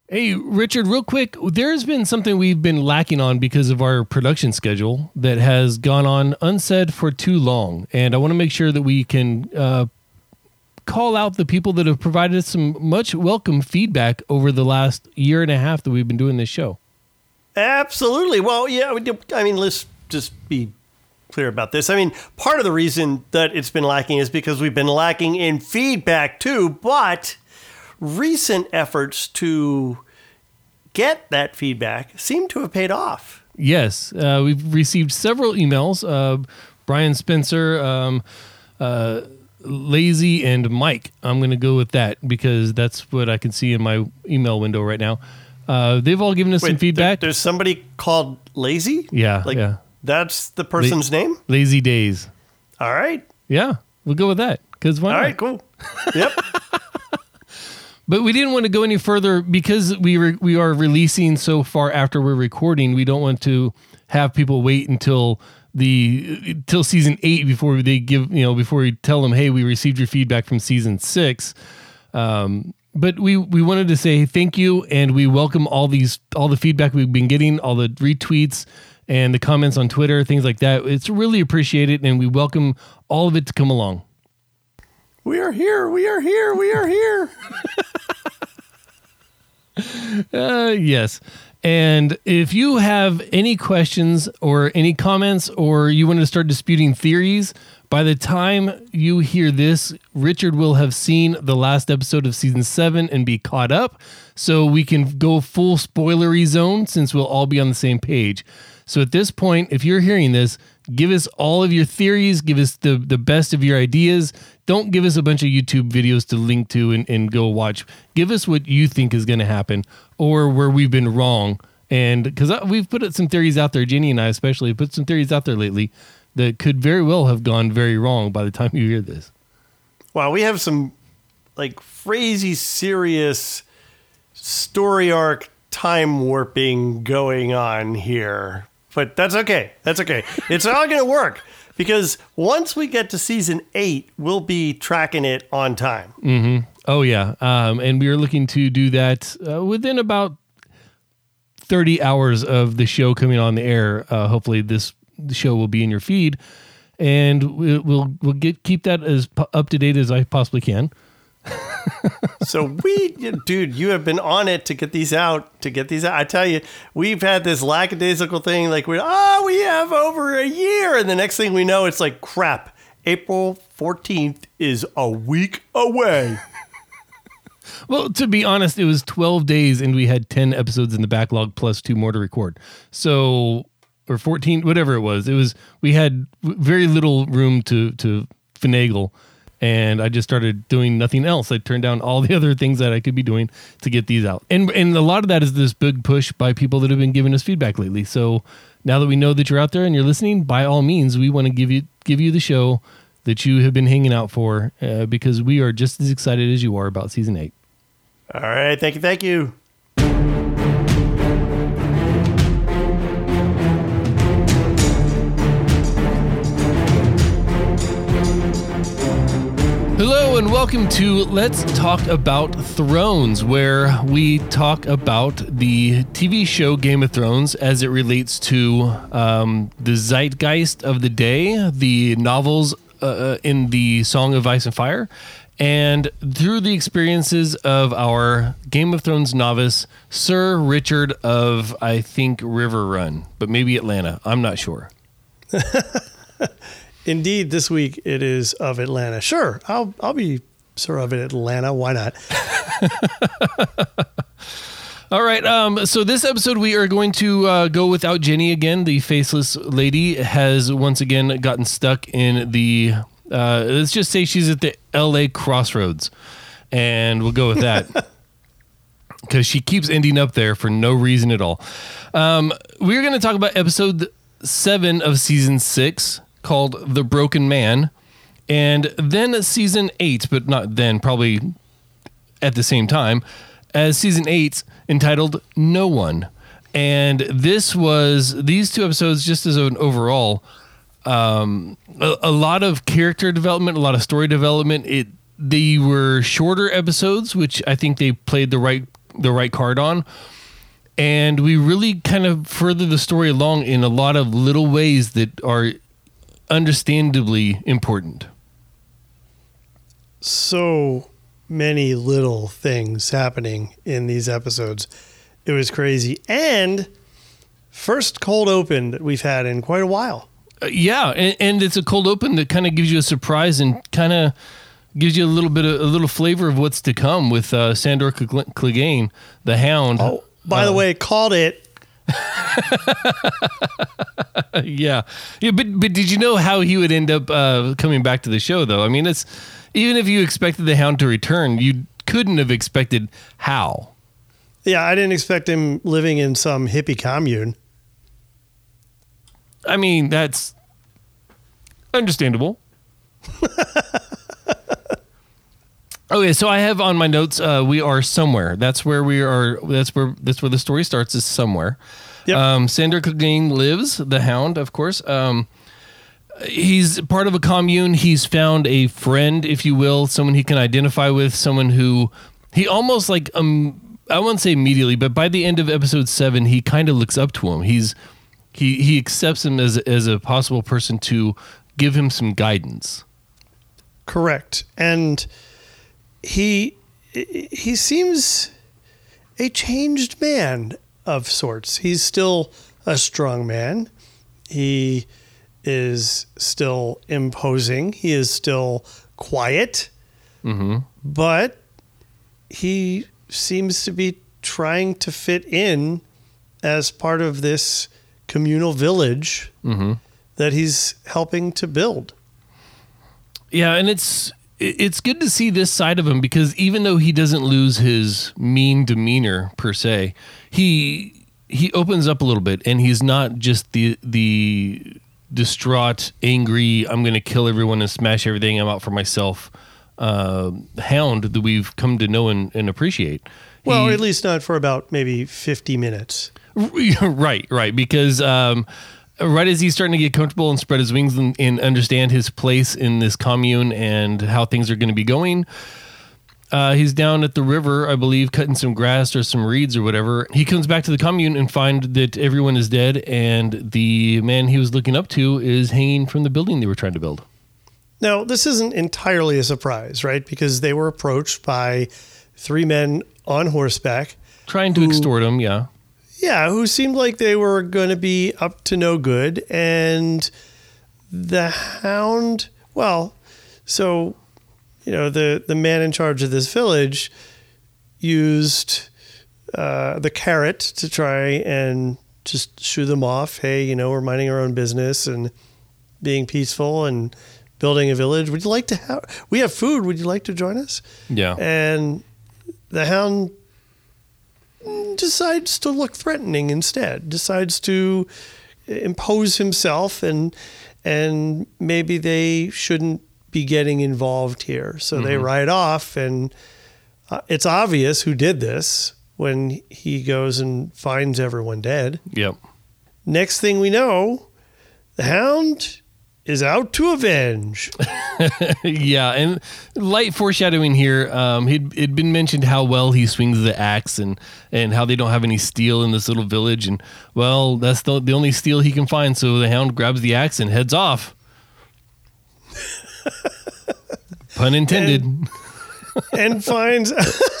Hey, Richard, real quick, there's been something we've been lacking on because of our production schedule that has gone on unsaid for too long. And I want to make sure that we can call out the people that have provided us some much welcome feedback over the last year and a half that we've been doing this show. Absolutely. Well, yeah, I mean, let's just be clear about this. I mean, part of the reason that it's been lacking is because we've been lacking in feedback too, but recent efforts to get that feedback seem to have paid off. Yes, we've received several emails. Brian Spencer, Lazy, and Mike. I'm going to go with that because that's what I can see in my email window right now. They've all given us some feedback. There's somebody called Lazy? Yeah, That's the person's name? Lazy Days. All right. Yeah, we'll go with that. Because why not? All right, cool. Yep. But we didn't want to go any further because we are releasing so far after we're recording. We don't want to have people wait until season 8 before they before we tell them, hey, we received your feedback from season 6. But we wanted to say thank you, and we welcome all the feedback we've been getting, all the retweets and the comments on Twitter, things like that. It's really appreciated, and we welcome all of it to come along. We are here. We are here. We are here. Yes. And if you have any questions or any comments, or you want to start disputing theories, by the time you hear this, Richard will have seen the last episode of season 7 and be caught up. So we can go full spoilery zone since we'll all be on the same page. So at this point, if you're hearing this, give us all of your theories. Give us the best of your ideas. Don't give us a bunch of YouTube videos to link to and go watch. Give us what you think is going to happen or where we've been wrong. And because we've put some theories out there, Jenny and I especially put some theories out there lately that could very well have gone very wrong by the time you hear this. Wow, we have some crazy serious story arc time warping going on here. But that's okay. That's okay. It's all going to work because once we get to season 8, we'll be tracking it on time. Mm-hmm. Oh, yeah. And we are looking to do that within about 30 hours of the show coming on the air. Hopefully the show will be in your feed, and we'll keep that as up to date as I possibly can. So dude, you have been on it to get these out. I tell you, we've had this lackadaisical thing. We have over a year. And the next thing we know, it's like, crap, April 14th is a week away. Well, to be honest, it was 12 days and we had 10 episodes in the backlog plus 2 more to record. So, or 14, whatever it was. We had very little room to finagle. And I just started doing nothing else. I turned down all the other things that I could be doing to get these out. And a lot of that is this big push by people that have been giving us feedback lately. So now that we know that you're out there and you're listening, by all means, we want to give you the show that you have been hanging out for because we are just as excited as you are about season 8. All right. Thank you. Thank you. Hello and welcome to Let's Talk About Thrones, where we talk about the TV show Game of Thrones as it relates to the zeitgeist of the day, the novels in the Song of Ice and Fire, and through the experiences of our Game of Thrones novice, Sir Richard of, I think, River Run, but maybe Atlanta. I'm not sure. Indeed, this week it is of Atlanta. Sure, I'll be Sir of Atlanta. Why not? All right. So this episode we are going to go without Jenny again. The faceless lady has once again gotten stuck in the. Let's just say she's at the L.A. crossroads, and we'll go with that because she keeps ending up there for no reason at all. We're going to talk about episode 7 of season 6. Called The Broken Man, and then season 8, but not then, probably at the same time, as season 8 entitled No One. And these 2 episodes, just as an overall, a lot of character development, a lot of story development. They were shorter episodes, which I think they played the right the right card on. And we really kind of further the story along in a lot of little ways that are understandably important. So many little things happening in these episodes. It was crazy. And first cold open that we've had in quite a while. Yeah, and it's a cold open that kind of gives you a surprise and kind of gives you a little flavor of what's to come with Sandor Clegane, the Hound. Oh, by the way, called it. Yeah, but did you know how he would end up coming back to the show, though? I mean, it's even if you expected the Hound to return, you couldn't have expected how. Yeah, I didn't expect him living in some hippie commune. I mean, that's understandable. Okay, so I have on my notes, we are somewhere. That's where we are. That's where the story starts, is somewhere. Yep. Sandor Clegane lives, the Hound, of course. He's part of a commune. He's found a friend, if you will, someone he can identify with, someone who he almost like, I won't say immediately, but by the end of episode 7, he kind of looks up to him. He accepts him as a possible person to give him some guidance. Correct. And he seems a changed man of sorts. He's still a strong man. He is still imposing. He is still quiet. Mm-hmm. But he seems to be trying to fit in as part of this communal village that he's helping to build. Yeah, and it's good to see this side of him, because even though he doesn't lose his mean demeanor per se, he opens up a little bit, and he's not just the distraught, angry, I'm going to kill everyone and smash everything, I'm out for myself Hound that we've come to know and appreciate. Well, at least not for about maybe 50 minutes. Right, because right as he's starting to get comfortable and spread his wings and understand his place in this commune and how things are going to be going, he's down at the river, I believe, cutting some grass or some reeds or whatever. He comes back to the commune and finds that everyone is dead, and the man he was looking up to is hanging from the building they were trying to build. Now, this isn't entirely a surprise, right? Because they were approached by 3 men on horseback. Trying to extort him, yeah. Yeah, who seemed like they were going to be up to no good. And the Hound, well, so, the man in charge of this village used the carrot to try and just shoo them off. Hey, we're minding our own business and being peaceful and building a village. Would you like to we have food. Would you like to join us? Yeah. And the Hound decides to look threatening instead, decides to impose himself, and maybe they shouldn't be getting involved here. So they ride off, and it's obvious who did this when he goes and finds everyone dead. Yep. Next thing we know, the Hound is out to avenge. Yeah, and light foreshadowing here. It'd been mentioned how well he swings the axe and how they don't have any steel in this little village. And, well, that's the only steel he can find. So the Hound grabs the axe and heads off. Pun intended. And finds...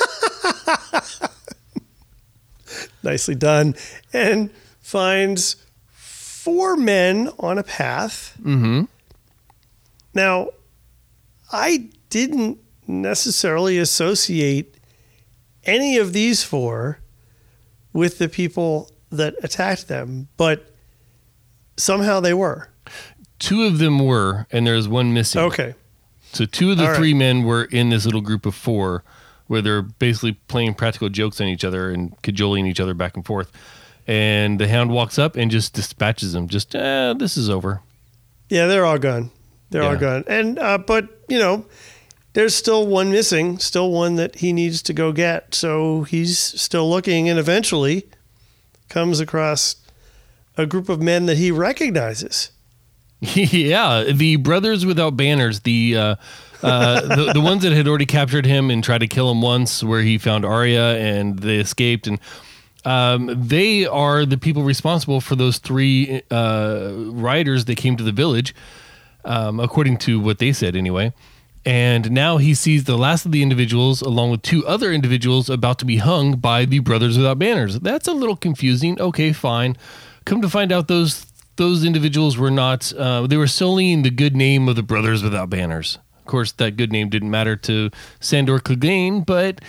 Nicely done. And finds 4 men on a path. Mm-hmm. Now, I didn't necessarily associate any of these 4 with the people that attacked them, but somehow they were. 2 of them were, and there's 1 missing. Okay. So 2 of the 3 men were in this little group of 4 where they're basically playing practical jokes on each other and cajoling each other back and forth. And the Hound walks up and just dispatches them. Just, this is over. Yeah, they're all gone. They're all gone. And, but, there's still 1 missing, still 1 that he needs to go get. So he's still looking, and eventually comes across a group of men that he recognizes. Yeah, the Brothers Without Banners, the The ones that had already captured him and tried to kill him once, where he found Arya and they escaped, and they are the people responsible for those 3 riders that came to the village, according to what they said anyway. And now he sees the last of the individuals, along with 2 other individuals, about to be hung by the Brothers Without Banners. That's a little confusing. Okay, fine. Come to find out, those individuals were not. They were sullying the good name of the Brothers Without Banners. Of course, that good name didn't matter to Sandor Clegane, but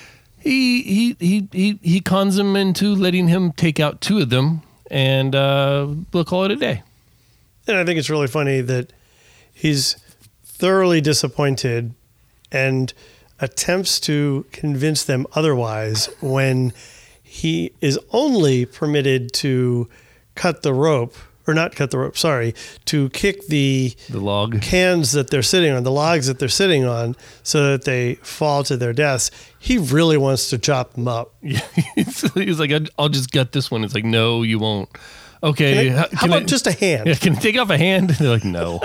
he cons him into letting him take out 2 of them, and we'll call it a day. And I think it's really funny that he's thoroughly disappointed and attempts to convince them otherwise when he is only permitted to cut the rope, or not cut the rope, sorry, to kick the log cans that they're sitting on, the logs that they're sitting on, so that they fall to their deaths. He really wants to chop them up. Yeah, he's like, I'll just gut this one. It's like, no, you won't. Okay, how about just a hand? Yeah, can I take off a hand? They're like, no.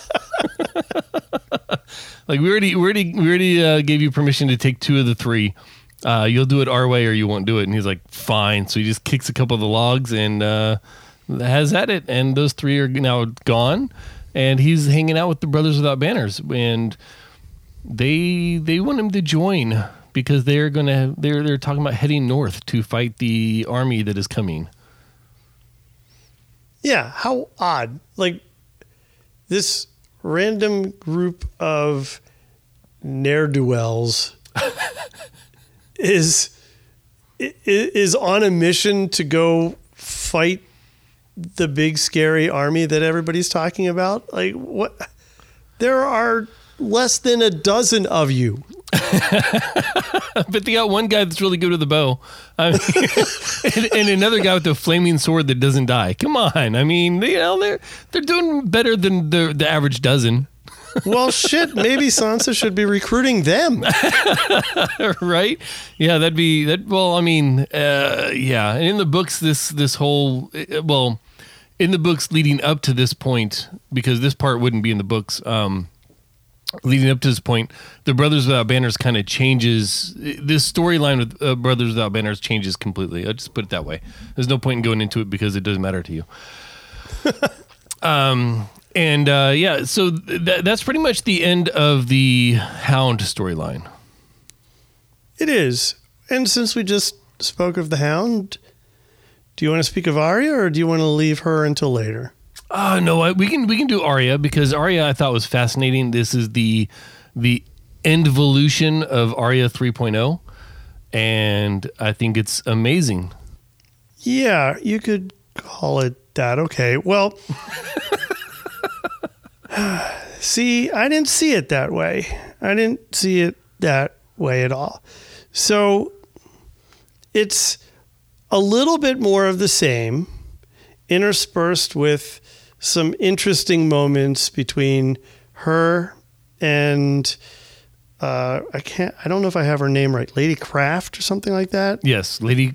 Like, we already gave you permission to take 2 of the 3. You'll do it our way or you won't do it. And he's like, fine. So he just kicks a couple of the logs and has at it. And those 3 are now gone. And he's hanging out with the Brothers Without Banners. And they want him to join because they're talking about heading north to fight the army that is coming. Yeah, how odd. Like, this random group of ne'er-do-wells is on a mission to go fight the big scary army that everybody's talking about. Like, what? There are less than a dozen of you. But they got one guy that's really good with the bow, I mean, and another guy with a flaming sword that doesn't die. Come on, I mean, they're doing better than the average dozen. Well, shit, maybe Sansa should be recruiting them. Right? Yeah, that'd be that. Well, I mean, yeah. And in the books, this whole in the books leading up to this point, because this part wouldn't be in the books. Leading up to this point, the Brothers Without Banners kind of changes. This storyline with Brothers Without Banners changes completely. I'll just put it that way. There's no point in going into it because it doesn't matter to you. Yeah, so that's pretty much the end of the Hound storyline. It is. And since we just spoke of the Hound, do you want to speak of Arya or do you want to leave her until later? No, we can do Arya because Arya I thought was fascinating. This is the Endvolution of Arya 3.0, and I think it's amazing. Yeah, you could call it that. Okay, well, see, I didn't see it that way. I didn't see it that way at all. So it's a little bit more of the same, interspersed with some interesting moments between her and I don't know if I have her name right, Lady Craft or something like that. Yes, Lady.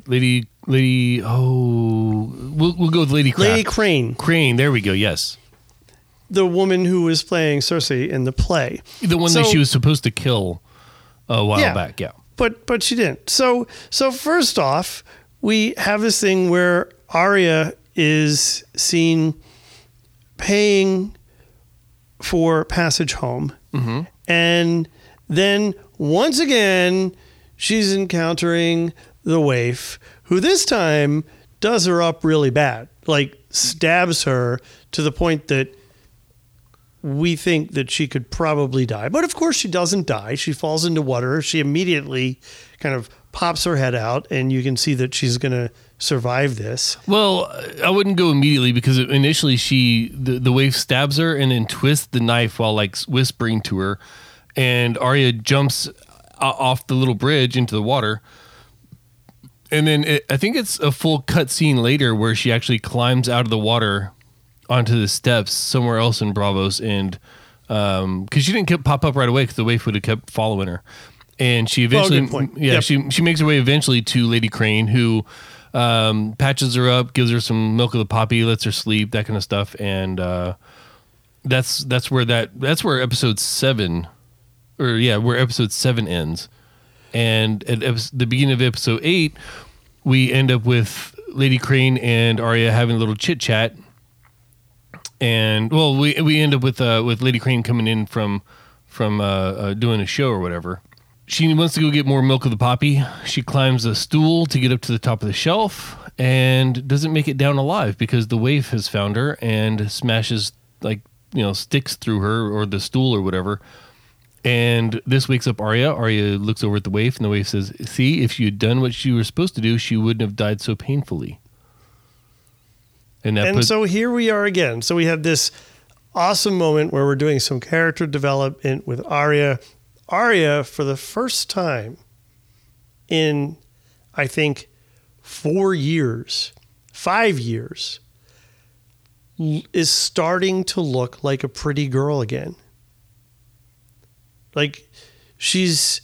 Oh, we'll go with Lady Craft. Lady Crane. Crane. There we go. Yes, the woman who was playing Cersei in the play, the one that she was supposed to kill a while back. Yeah, but she didn't. So first off, we have this thing where Arya is seen paying for passage home. Mm-hmm. And then once again, she's encountering the waif, who this time does her up really bad, like stabs her to the point that we think that she could probably die. But of course she doesn't die. She falls into water. She immediately kind of pops her head out, and you can see that she's going to survive this. Well, I wouldn't go immediately because initially the waif stabs her and then twists the knife while like whispering to her, and Arya jumps off the little bridge into the water. And then I think it's a full cut scene later where she actually climbs out of the water onto the steps somewhere else in Braavos, and because she didn't pop up right away because the waif would have kept following her. And she eventually, good point. Yeah, Yep. she makes her way eventually to Lady Crane, who patches her up, gives her some milk of the poppy, lets her sleep, that kind of stuff. And that's where episode 7 where episode 7 ends. And at the beginning of episode 8, we end up with Lady Crane and Arya having a little chit chat. And well, we end up with Lady Crane coming in from doing a show or whatever. She wants to go get more milk of the poppy. She climbs a stool to get up to the top of the shelf and doesn't make it down alive because the waif has found her and smashes sticks through her or the stool or whatever. And this wakes up Arya. Arya looks over at the waif, and the waif says, "See, if she had done what she was supposed to do, she wouldn't have died so painfully." So here we are again. So we had this awesome moment where we're doing some character development with Arya. Arya, for the first time in, I think, 5 years, is starting to look like a pretty girl again. Like she's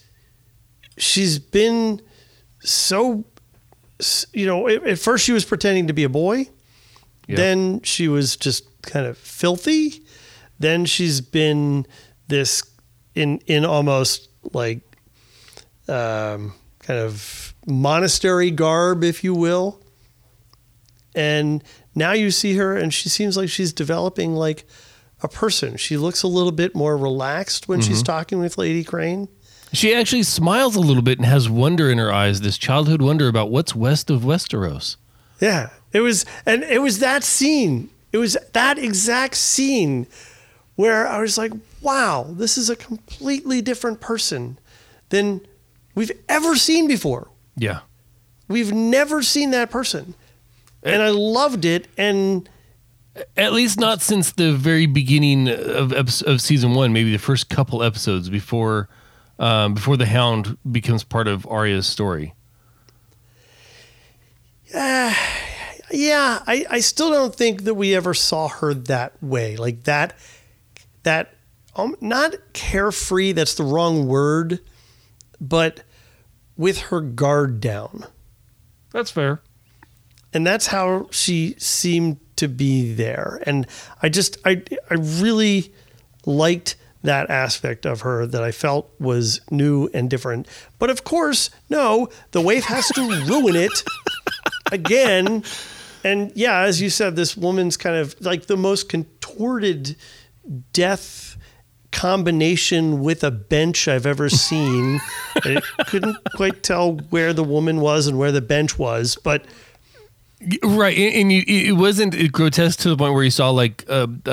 been so, at first she was pretending to be a boy. Yep. Then she was just kind of filthy. Then she's been this in almost like kind of monastery garb, if you will. And now you see her and she seems like she's developing like a person. She looks a little bit more relaxed when she's talking with Lady Crane. She actually smiles a little bit and has wonder in her eyes, this childhood wonder about what's west of Westeros. Yeah. It was that scene. It was that exact scene where I was like, wow, this is a completely different person than we've ever seen before. Yeah. We've never seen that person. And I loved it. And at least not since the very beginning of season 1, maybe the first couple episodes before the Hound becomes part of Arya's story. Yeah, I still don't think that we ever saw her that way. Like that not carefree, that's the wrong word, but with her guard down. That's fair. And that's how she seemed to be there. And I really liked that aspect of her that I felt was new and different. But of course, no, the waif has to ruin it again. And yeah, as you said, this woman's kind of like the most contorted death combination with a bench I've ever seen. I couldn't quite tell where the woman was and where the bench was, but right, and it wasn't grotesque to the point where you saw like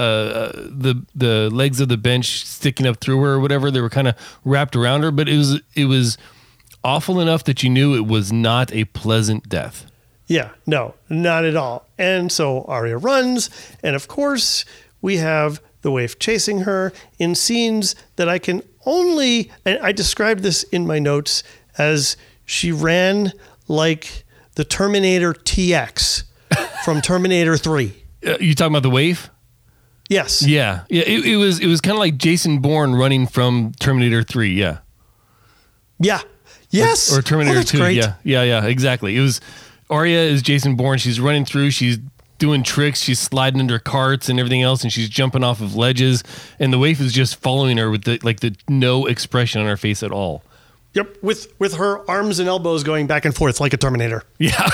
the legs of the bench sticking up through her or whatever. They were kind of wrapped around her, but it was awful enough that you knew it was not a pleasant death. Yeah, no, not at all. And so Arya runs, and of course we have the waif chasing her in scenes that I can only, and I described this in my notes as she ran like the Terminator TX from Terminator 3. You talking about the waif? Yes. Yeah. It was kind of like Jason Bourne running from Terminator 3. Yeah. Yeah. Yes. Or Terminator 2. Great. Yeah. Exactly. It was Arya is Jason Bourne. She's running through. She's doing tricks. She's sliding under carts and everything else, and she's jumping off of ledges. And the waif is just following her with the no expression on her face at all. Yep, with her arms and elbows going back and forth like a Terminator. Yeah.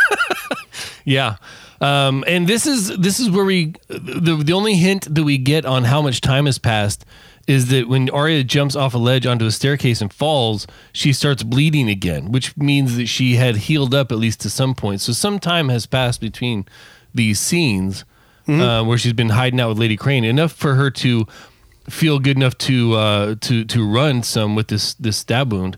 Yeah. And this is where the only hint that we get on how much time has passed is that when Arya jumps off a ledge onto a staircase and falls, she starts bleeding again, which means that she had healed up at least to some point. So some time has passed between these scenes where she's been hiding out with Lady Crane, enough for her to feel good enough to run some with this stab wound.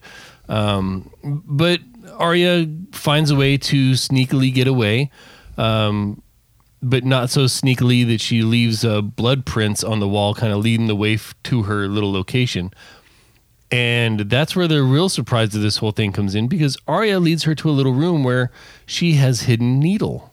But Arya finds a way to sneakily get away, but not so sneakily that she leaves blood prints on the wall, kind of leading the way to her little location. And that's where the real surprise of this whole thing comes in, because Arya leads her to a little room where she has hidden Needle.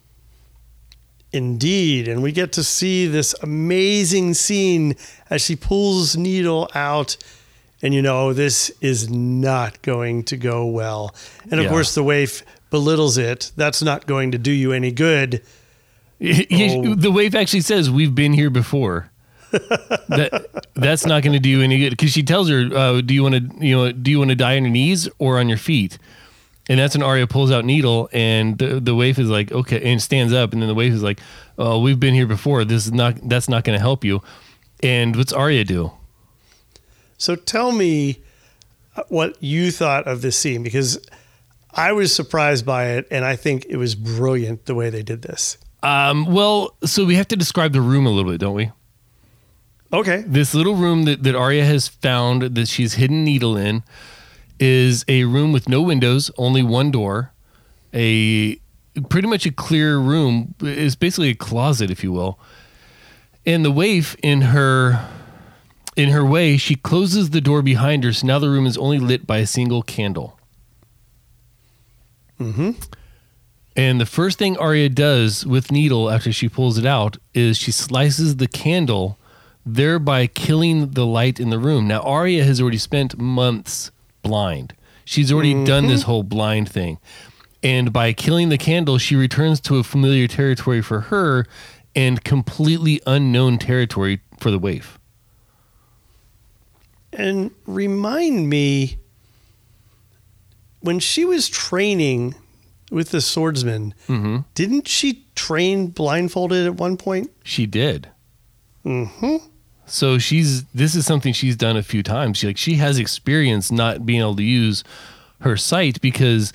Indeed. And we get to see this amazing scene as she pulls Needle out. And this is not going to go well. And of course, the waif belittles it. That's not going to do you any good. The waif actually says, "We've been here before." That's not going to do any good, because she tells her, do you want to die on your knees or on your feet? And that's when Arya pulls out Needle, and the waif is like, okay, and stands up, and then the waif is like, oh, we've been here before. That's not going to help you. And what's Arya do? So tell me what you thought of this scene, because I was surprised by it, and I think it was brilliant the way they did this. Well, so we have to describe the room a little bit, don't we? Okay. This little room that Arya has found that she's hidden Needle in is a room with no windows, only one door, pretty much a clear room. It's basically a closet, if you will. And the waif, in her way, she closes the door behind her, so now the room is only lit by a single candle. Mm-hmm. And the first thing Arya does with Needle after she pulls it out is she slices the candle, thereby killing the light in the room. Now, Arya has already spent months blind. She's already done this whole blind thing. And by killing the candle, she returns to a familiar territory for her and completely unknown territory for the waif. And remind me, when she was training with the swordsman, didn't she train blindfolded at one point? She did. Mm-hmm. So this is something she's done a few times. She has experience not being able to use her sight because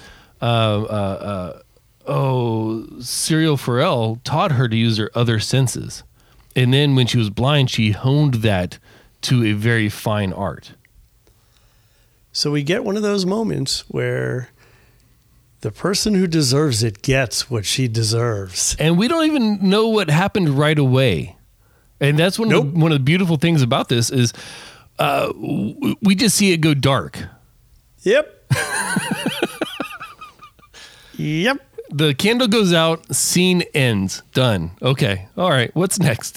Cyril Farrell taught her to use her other senses. And then when she was blind, she honed that to a very fine art. So we get one of those moments where the person who deserves it gets what she deserves. And we don't even know what happened right away. And that's one of the beautiful things about this is we just see it go dark. Yep. Yep. The candle goes out, scene ends, done. Okay. All right. What's next?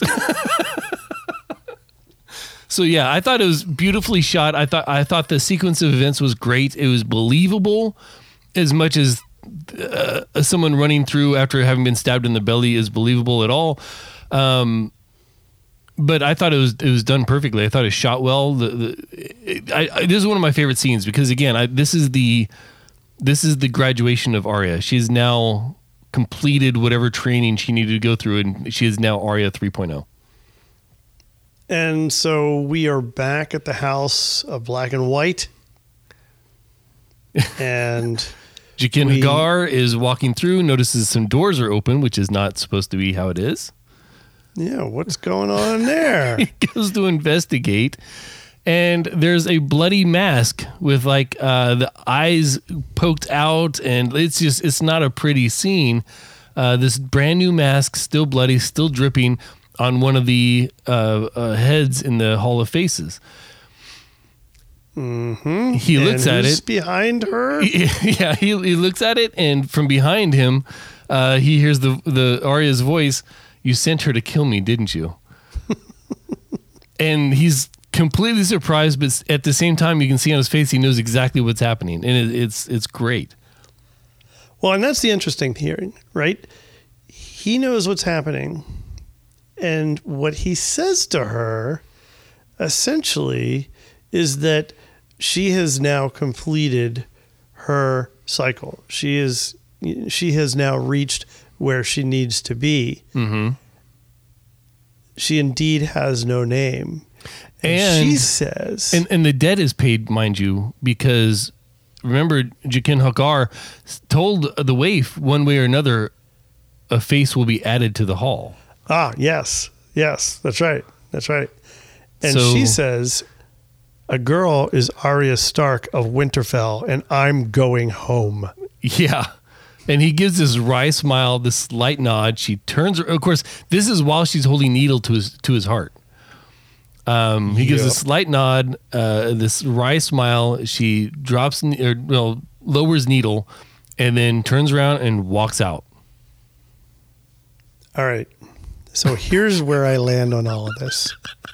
So yeah, I thought it was beautifully shot. I thought the sequence of events was great. It was believable as much as someone running through after having been stabbed in the belly is believable at all. But I thought it was done perfectly. I thought it shot well. This is one of my favorite scenes because again, this is the graduation of Arya. She's now completed whatever training she needed to go through, and she is now Arya 3.0. And so we are back at the house of Black and White, and Jaqen H'ghar is walking through, notices some doors are open, which is not supposed to be how it is. Yeah, what's going on there? He goes to investigate, and there's a bloody mask with like the eyes poked out, and it's not a pretty scene. This brand new mask, still bloody, still dripping on one of the heads in the Hall of Faces. Mm-hmm. He looks at it. Behind her? Yeah, he looks at it, and from behind him, he hears the Arya's voice. You sent her to kill me, didn't you? And he's completely surprised, but at the same time, you can see on his face he knows exactly what's happening, and it's great. Well, and that's the interesting thing, right? He knows what's happening, and what he says to her, essentially, is that she has now completed her cycle. She has now reached where she needs to be. Mm-hmm. She indeed has no name. And she says... And the debt is paid, mind you, because remember, Jaqen H'ghar told the waif one way or another a face will be added to the hall. Ah, yes. Yes, that's right. That's right. And she says, a girl is Arya Stark of Winterfell, and I'm going home. Yeah. And he gives this wry smile, this slight nod. She turns her. Of course, this is while she's holding Needle to his heart. He gives a slight nod, this wry smile. She lowers Needle, and then turns around and walks out. All right. So here's where I land on all of this.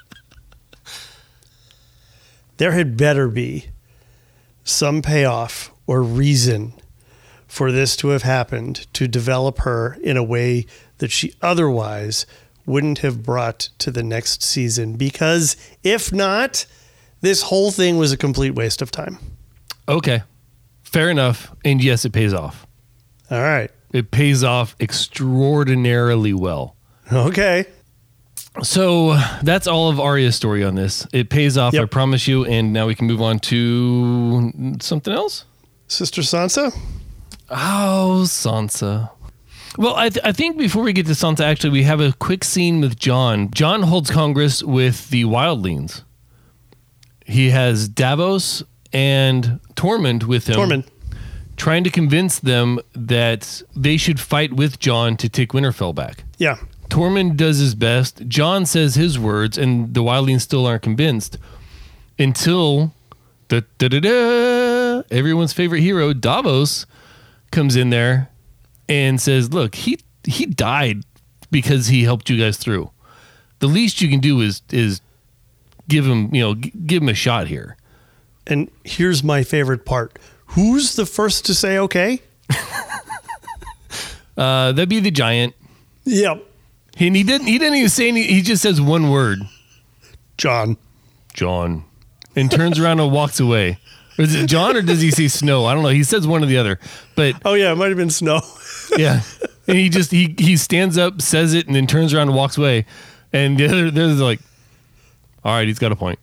There had better be some payoff or reason for this to have happened to develop her in a way that she otherwise wouldn't have brought to the next season, because if not, this whole thing was a complete waste of time. Okay. Fair enough. And yes, it pays off. All right. It pays off extraordinarily well. Okay. So that's all of Arya's story on this. It pays off, Yep. I promise you. And now we can move on to something else. Sister Sansa? Oh, Sansa. Well, I think before we get to Sansa, actually, we have a quick scene with Jon. Jon holds Congress with the Wildlings. He has Davos and Tormund with him. Tormund. Trying to convince them that they should fight with Jon to take Winterfell back. Yeah. Tormund does his best. Jon says his words, and the Wildlings still aren't convinced until everyone's favorite hero, Davos, comes in there and says, look, he died because he helped you guys through. The least you can do is give him a shot here. And here's my favorite part. Who's the first to say okay? That'd be the giant. Yep. And he didn't even say any, he just says one word. Jon. And turns around and walks away. Or is it John, or does he say Snow? I don't know. He says one or the other. But Oh, yeah, it might have been Snow. yeah. And he stands up, says it, and then turns around and walks away. And the other's like, all right, he's got a point.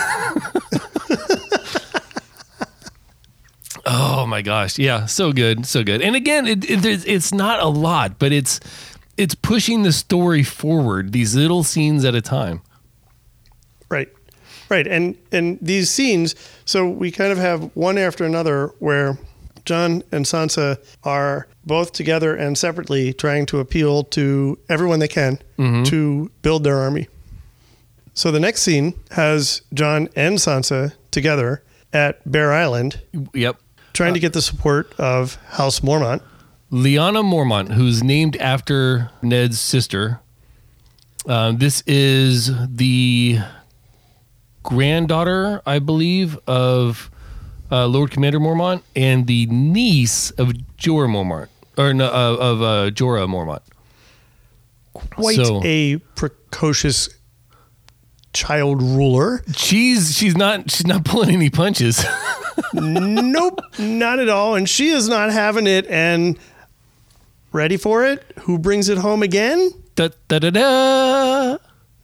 Oh my gosh. Yeah. So good. So good. And again, it's not a lot, but it's pushing the story forward, these little scenes at a time. Right. And these scenes, so we kind of have one after another where Jon and Sansa are both together and separately trying to appeal to everyone they can to build their army. So the next scene has Jon and Sansa together at Bear Island Yep. trying to get the support of House Mormont. Lyanna Mormont, who's named after Ned's sister. This is the granddaughter, I believe, of Lord Commander Mormont, and the niece of Jorah Mormont, or no, of Jorah Mormont. Quite a precocious child ruler. She's not pulling any punches. Nope, not at all. And she is not having it. And ready for it? Who brings it home again? Da, da, da, da.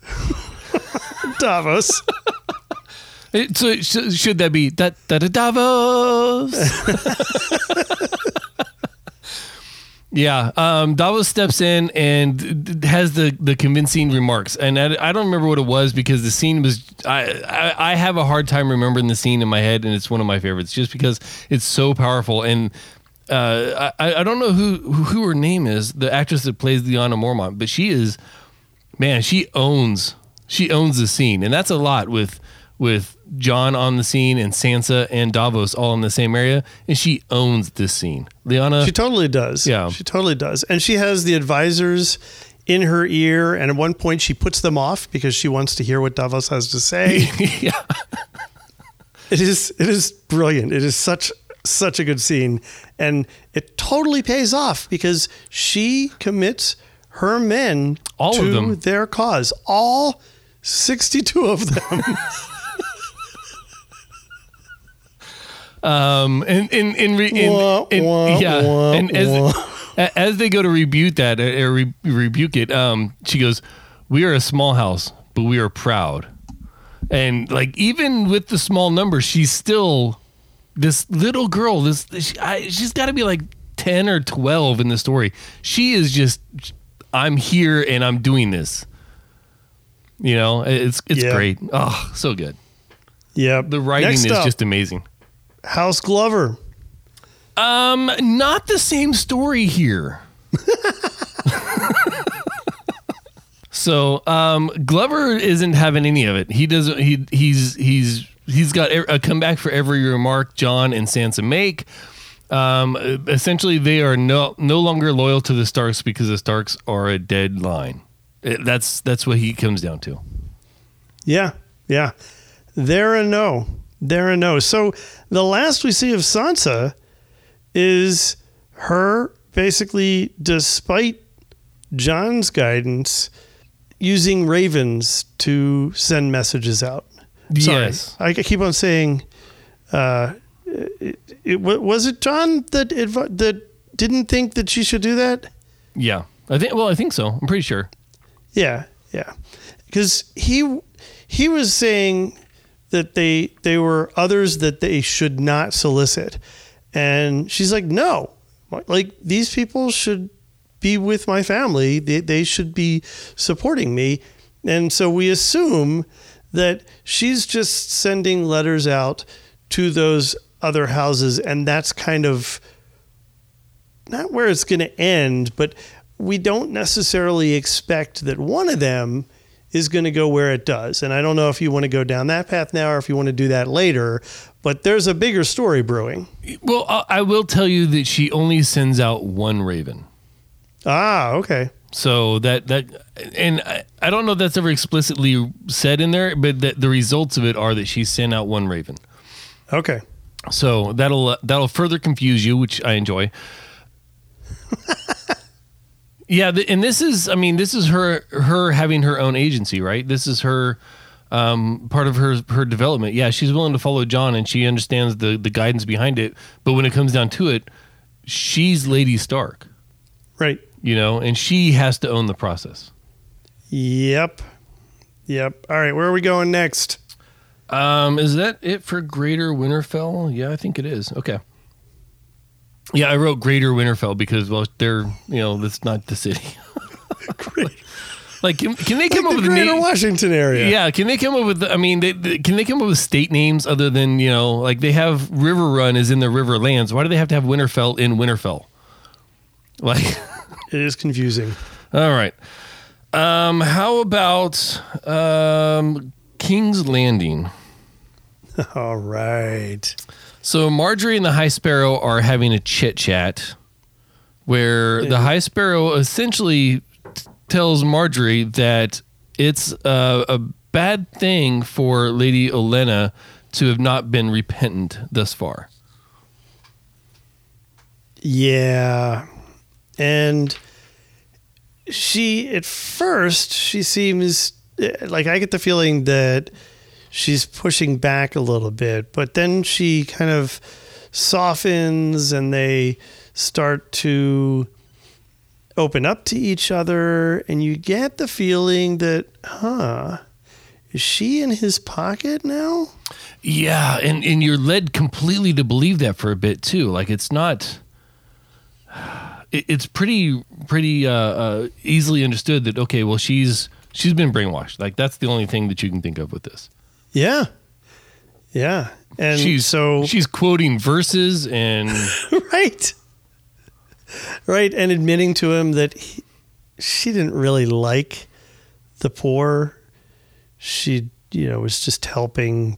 Davos. So should that be da, da, da, Davos? Yeah, Davos steps in and has the convincing remarks, and I don't remember what it was because the scene was. I have a hard time remembering the scene in my head, and it's one of my favorites just because it's so powerful. And I don't know who her name is, the actress that plays Lyanna Mormont, but she is, man, she owns the scene, and that's a lot with Jon on the scene and Sansa and Davos all in the same area, and she owns this scene. Lyanna, She totally does. Yeah. She totally does. And she has the advisors in her ear, and at one point she puts them off because she wants to hear what Davos has to say. yeah, It is brilliant. It is such a good scene, and it totally pays off because she commits her men All to of them. their cause. All 62 of them. and as they go to rebuke it, she goes, "We are a small house, but we are proud." And like even with the small number, she's still this little girl. She's got to be like 10 or 12 in the story. She is just, I'm here and I'm doing this. You know, it's great. Oh, so good. Yeah. The writing Next is up, just amazing. House Glover. Not the same story here. So, Glover isn't having any of it. He doesn't. He's got a comeback for every remark Jon and Sansa make. Essentially, they are no longer loyal to the Starks because the Starks are a dead line. That's what he comes down to. Yeah. There and no. So the last we see of Sansa is her basically, despite Jon's guidance, using ravens to send messages out. Sorry, Yes. I keep on saying, was it John that didn't think that she should do that? Yeah. I think so. I'm pretty sure. Yeah. Because he was saying that they were others that they should not solicit. And she's like, no, like these people should be with my family. They should be supporting me. And so we assume that she's just sending letters out to those other houses. And that's kind of not where it's going to end, but we don't necessarily expect that one of them is going to go where it does. And I don't know if you want to go down that path now or if you want to do that later, but there's a bigger story brewing. Well, I will tell you that she only sends out one raven. Ah, okay. So and I don't know if that's ever explicitly said in there, but the results of it are that she sent out one raven. Okay. So that'll further confuse you, which I enjoy. Yeah, and this is her having her own agency, right? This is her part of her development. Yeah, she's willing to follow John, and she understands the guidance behind it. But when it comes down to it, she's Lady Stark, Right. and she has to own the process. Yep. All right, where are we going next? Is that it for Greater Winterfell? Yeah, I think it is. Okay. Yeah, I wrote Greater Winterfell because, well, they're, that's not the city. Great. Like, can they come Like up the with Greater names? Washington area. Yeah, can they come up with? Can they come up with state names other than like they have River Run is in the Riverlands? Why do they have to have Winterfell in Winterfell? Like, It is confusing. all right. How about King's Landing? All right. So Marjorie and the High Sparrow are having a chit chat, where the High Sparrow essentially tells Marjorie that it's a bad thing for Lady Olenna to have not been repentant thus far. Yeah. And at first, she seems like I get the feeling that she's pushing back a little bit, but then she kind of softens and they start to open up to each other. And you get the feeling that, is she in his pocket now? Yeah, and you're led completely to believe that for a bit too. Like it's not. It's pretty easily understood that okay, well she's been brainwashed. Like that's the only thing that you can think of with this. Yeah. And she's quoting verses and right, and admitting to him that she didn't really like the poor. She, was just helping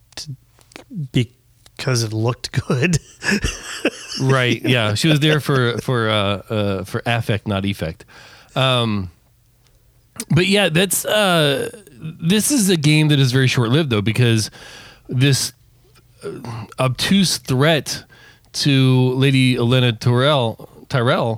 because it looked good. right. Yeah, she was there for affect, not effect. But yeah, that's this is a game that is very short-lived though, because this obtuse threat to Lady Olenna Tyrell,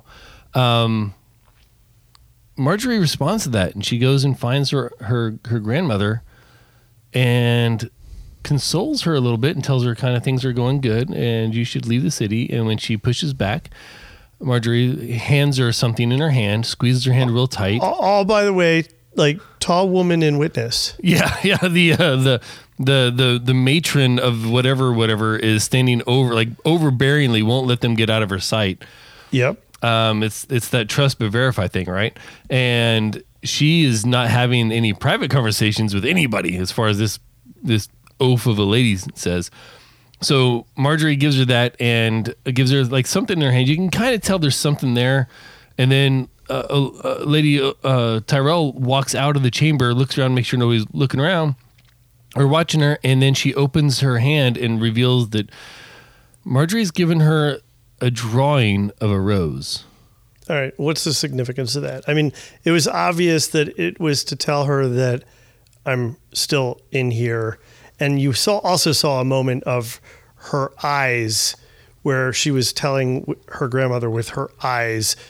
Marjorie responds to that, and she goes and finds her grandmother and consoles her a little bit and tells her kind of things are going good and you should leave the city. And when she pushes back, Marjorie hands her something in her hand, squeezes her hand real tight. All by the way, like tall woman in witness. Yeah. The matron of whatever is standing over, like overbearingly won't let them get out of her sight. Yep. It's that trust but verify thing, right? And she is not having any private conversations with anybody as far as this oaf of a lady says. So Marjorie gives her that and gives her like something in her hand. You can kind of tell there's something there. And then Lady Tyrell walks out of the chamber, looks around, makes sure nobody's looking around or watching her. And then she opens her hand and reveals that Marjorie's given her a drawing of a rose. All right. What's the significance of that? I mean, it was obvious that it was to tell her that I'm still in here. And you also saw a moment of her eyes where she was telling her grandmother with her eyes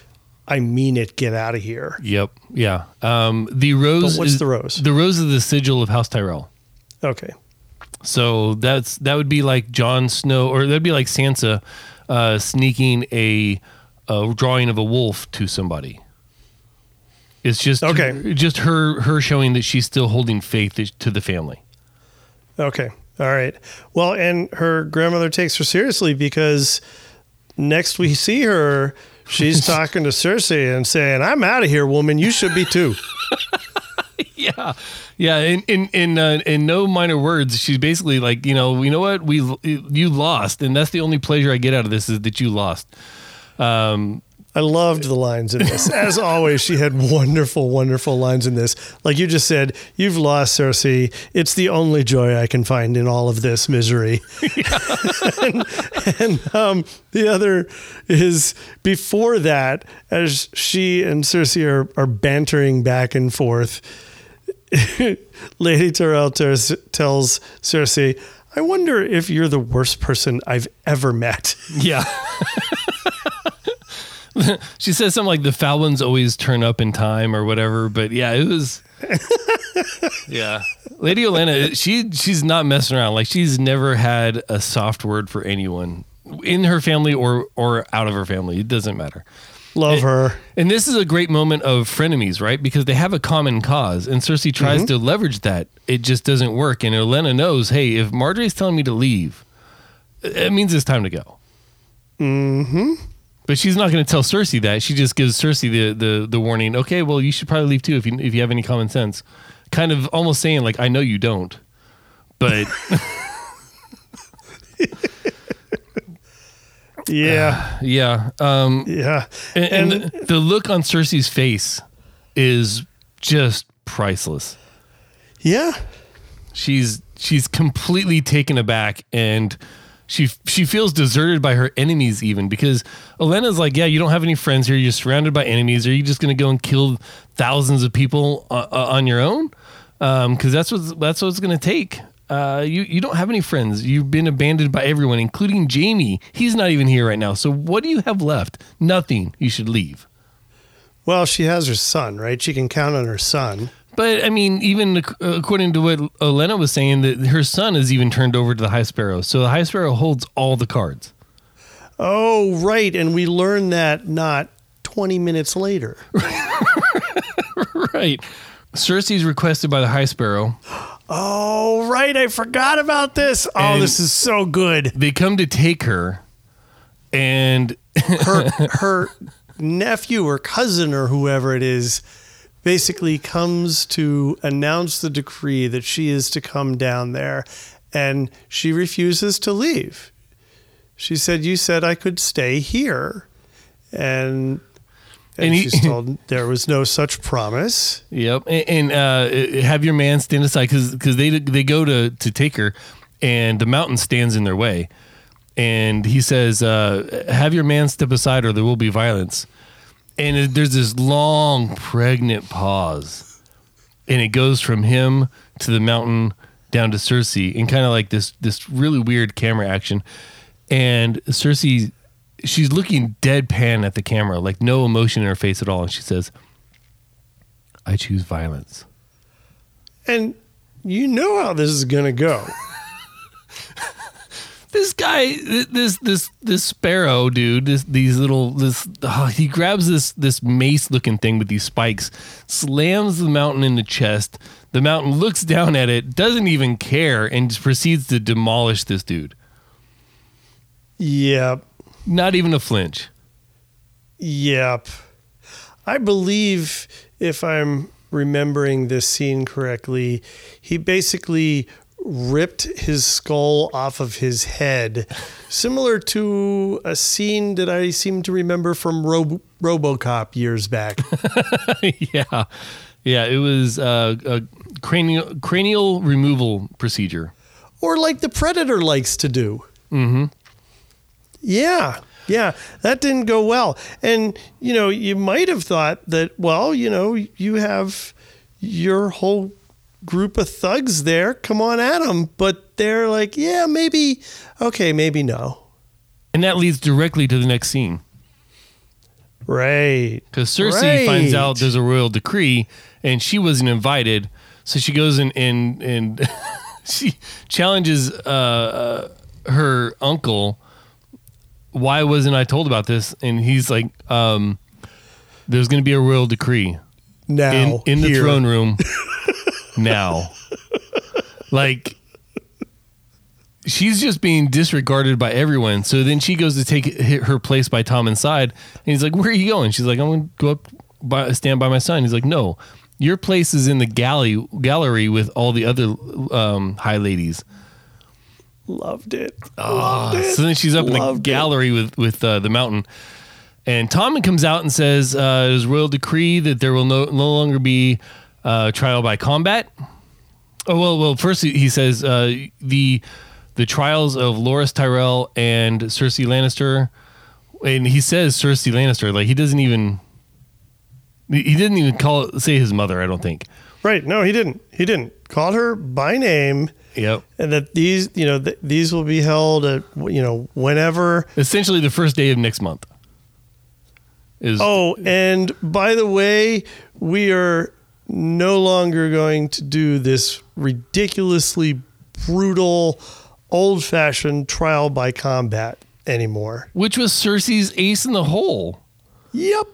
I mean it, get out of here. Yep. Yeah. The rose. But what's the rose? The rose is the sigil of House Tyrell. Okay. So that would be like Jon Snow, or that'd be like Sansa sneaking a drawing of a wolf to somebody. It's just just her showing that she's still holding faith to the family. Okay. All right. Well, and her grandmother takes her seriously because next we see her, she's talking to Cersei and saying, "I'm out of here, woman. You should be too." Yeah. Yeah. In no minor words, she's basically like, you know what? You lost. And that's the only pleasure I get out of this is that you lost. I loved the lines in this. As always, she had wonderful, wonderful lines in this. Like you just said, "You've lost, Cersei. It's the only joy I can find in all of this misery." and the other is before that, as she and Cersei are bantering back and forth, Lady Tyrell tells Cersei, "I wonder if you're the worst person I've ever met." Yeah. She says something like the foul ones always turn up in time or whatever. But yeah, it was. Yeah. Lady Olenna, she's not messing around. Like she's never had a soft word for anyone in her family or out of her family. It doesn't matter. Love her. And this is a great moment of frenemies, right? Because they have a common cause and Cersei tries to leverage that. It just doesn't work. And Olenna knows, hey, if Marjorie's telling me to leave, it means it's time to go. Mm-hmm. But she's not going to tell Cersei that. She just gives Cersei the warning. Okay, well, you should probably leave too if you have any common sense. Kind of almost saying like, I know you don't, but yeah, yeah, yeah. And the look on Cersei's face is just priceless. Yeah, she's completely taken aback and. She feels deserted by her enemies even because Olenna's like, yeah, you don't have any friends here. You're surrounded by enemies. Are you just going to go and kill thousands of people on your own? Because that's what it's going to take. You don't have any friends. You've been abandoned by everyone, including Jaime. He's not even here right now. So what do you have left? Nothing. You should leave. Well, she has her son, right? She can count on her son. But, I mean, even according to what Olenna was saying, that her son is even turned over to the High Sparrow. So the High Sparrow holds all the cards. Oh, right. And we learn that not 20 minutes later. Right. Cersei's requested by the High Sparrow. Oh, right. I forgot about this. Oh, this is so good. They come to take her, and her nephew or cousin or whoever it is basically comes to announce the decree that she is to come down there, and she refuses to leave. She said, "You said I could stay here." And she's told there was no such promise. Yep. And have your man stand aside because they go to take her, and the mountain stands in their way. And he says, have your man step aside or there will be violence. And there's this long, pregnant pause. And it goes from him to the mountain down to Cersei in kind of like this really weird camera action. And Cersei, she's looking deadpan at the camera, like no emotion in her face at all. And she says, "I choose violence." And you know how this is going to go. This guy, this sparrow dude, he grabs this mace looking thing with these spikes, slams the mountain in the chest. The mountain looks down at it, doesn't even care, and just proceeds to demolish this dude. Yep. Not even a flinch. Yep. I believe, if I'm remembering this scene correctly, he basically ripped his skull off of his head, similar to a scene that I seem to remember from RoboCop years back. Yeah, it was a cranial removal procedure. Or like the Predator likes to do. Mm-hmm. Yeah, that didn't go well. And, you might have thought that, well, you have your whole group of thugs there, come on at them. But they're like, yeah, maybe, okay, maybe no. And that leads directly to the next scene. Right. Because Cersei finds out there's a royal decree and she wasn't invited. So she goes and she challenges her uncle. Why wasn't I told about this? And he's like, there's going to be a royal decree now in the throne room now. Like, she's just being disregarded by everyone. So then she goes to take her place by Tommen's side. And he's like, where are you going? She's like, I'm going to go up, stand by my son. He's like, no, your place is in the gallery with all the other high ladies. Loved it. So then she's up in the gallery with the mountain. And Tommen comes out and says, there's royal decree that there will no longer be trial by combat. Oh, well, first he says the trials of Loras Tyrell and Cersei Lannister, and he says Cersei Lannister, like he didn't even say his mother, I don't think. Right. No, he didn't. Called her by name. Yep. And that these, these will be held at, whenever. Essentially the first day of next month. And by the way, we are no longer going to do this ridiculously brutal, old-fashioned trial by combat anymore. Which was Cersei's ace in the hole. Yep.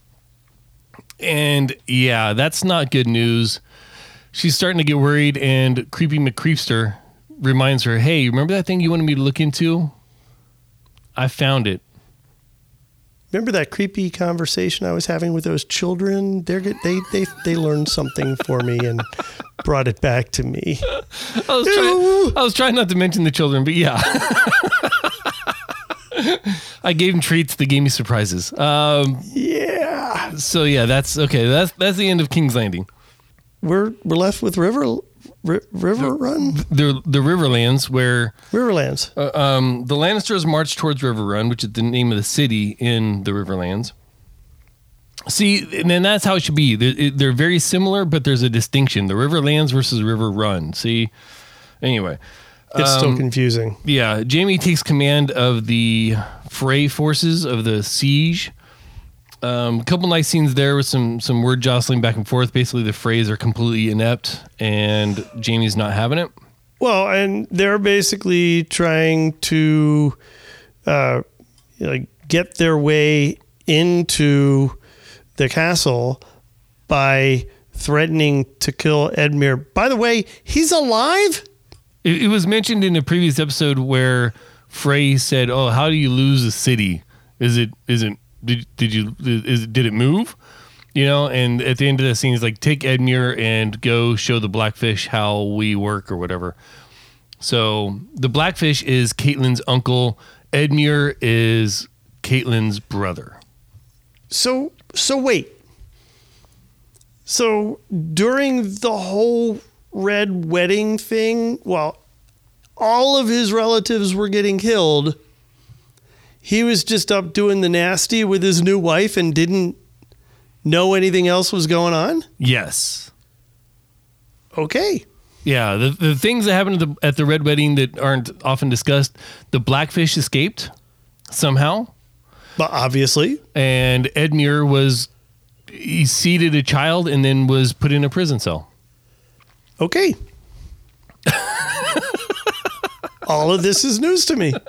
And yeah, that's not good news. She's starting to get worried, and Creepy McCreepster reminds her, hey, remember that thing you wanted me to look into? I found it. Remember that creepy conversation I was having with those children? They learned something for me and brought it back to me. I was trying not to mention the children, but yeah. I gave them treats. They gave me surprises. Yeah. So yeah, that's okay. That's the end of King's Landing. We're left with River Run? The Riverlands, where Riverlands. The Lannisters march towards River Run, which is the name of the city in the Riverlands. See, and then that's how it should be. They're very similar, but there's a distinction. The Riverlands versus River Run. See? Anyway. It's still confusing. Yeah. Jaime takes command of the Frey forces of the siege. A couple nice scenes there with some word jostling back and forth. Basically, the Freys are completely inept, and Jaime's not having it. Well, and they're basically trying to get their way into the castle by threatening to kill Edmure. By the way, he's alive? It was mentioned in a previous episode where Frey said, "Oh, how do you lose a city? Did it move?" And at the end of the scene, he's like, "Take Edmure and go show the Blackfish how we work," or whatever. So the Blackfish is Catelyn's uncle. Edmure is Catelyn's brother. So wait. So during the whole Red Wedding thing, while all of his relatives were getting killed, he was just up doing the nasty with his new wife and didn't know anything else was going on? Yes. Okay. Yeah, the things that happened at the Red Wedding that aren't often discussed, the Blackfish escaped somehow. But obviously. And Edmure he seeded a child and then was put in a prison cell. Okay. All of this is news to me.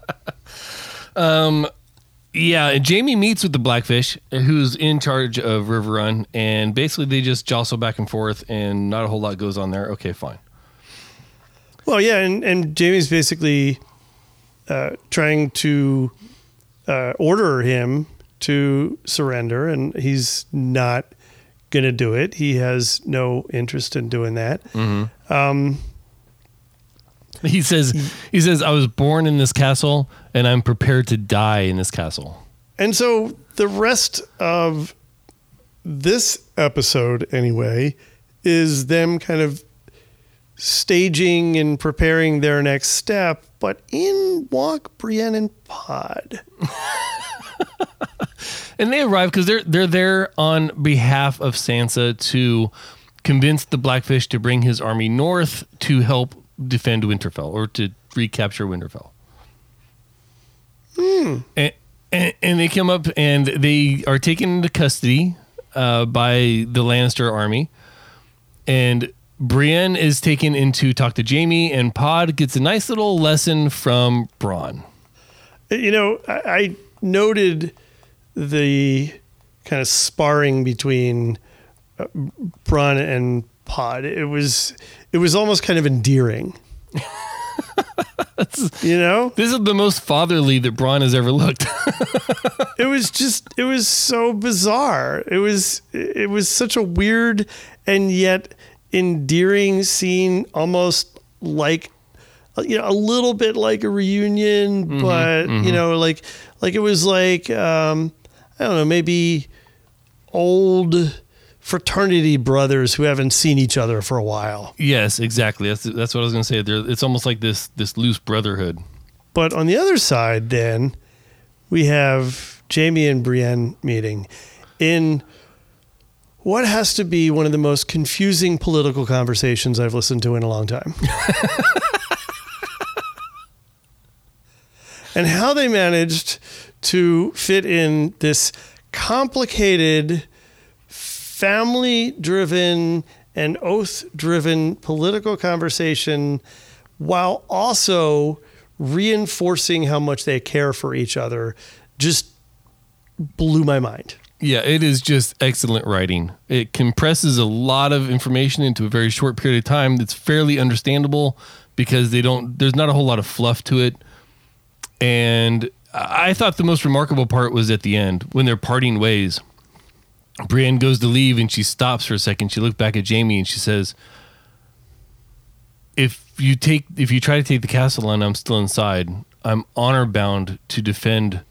Yeah, Jaime meets with the Blackfish, who's in charge of River Run, and basically they just jostle back and forth, and not a whole lot goes on there. Okay, fine. Well, yeah, and Jaime's basically trying to order him to surrender, and he's not going to do it. He has no interest in doing that. Mm-hmm. He says, I was born in this castle and I'm prepared to die in this castle. And so the rest of this episode, anyway, is them kind of staging and preparing their next step, but in walk Brienne and Pod. And they arrive because they're there on behalf of Sansa to convince the Blackfish to bring his army north to help defend Winterfell, or to recapture Winterfell. And they come up and they are taken into custody by the Lannister army. And Brienne is taken in to talk to Jaime, and Pod gets a nice little lesson from Bronn. You know, I noted the kind of sparring between Bronn and Pod. It was almost kind of endearing. You know? This is the most fatherly that Bronn has ever looked. It was so bizarre. It was such a weird and yet endearing scene, almost like, you know, a little bit like a reunion, but you know, like it was like I don't know, maybe old fraternity brothers who haven't seen each other for a while. Yes, exactly. That's what I was going to say. It's almost like this loose brotherhood. But on the other side, then we have Jaime and Brienne meeting in what has to be one of the most confusing political conversations I've listened to in a long time. And how they managed to fit in this complicated, family-driven and oath-driven political conversation while also reinforcing how much they care for each other just blew my mind. Yeah, it is just excellent writing. It compresses a lot of information into a very short period of time that's fairly understandable because there's not a whole lot of fluff to it. And I thought the most remarkable part was at the end when they're parting ways. Brienne goes to leave and she stops for a second. She looks back at Jaime and she says, if you try to take the castle and I'm still inside, I'm honor bound to defend